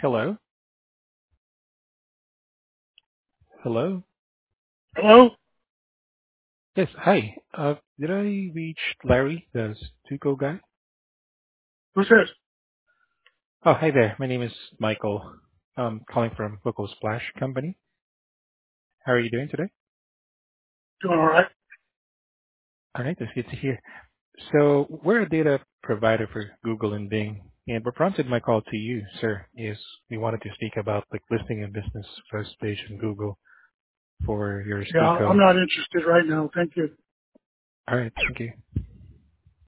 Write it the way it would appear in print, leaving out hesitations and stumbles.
Hello? Hello? Hello? Yes, hi. Did I reach Larry, the Stuco guy? Who's this? Oh, hi there. My name is Michael. Calling from Local Splash Company. How are you doing today? Doing all right. All right, that's good to hear. So we're a data provider for Google and Bing, and what prompted my call to you, sir, is we wanted to speak about like listing a business first page in Google for your Yeah, I'm Stuco. not interested right now. Thank you. All right, thank you.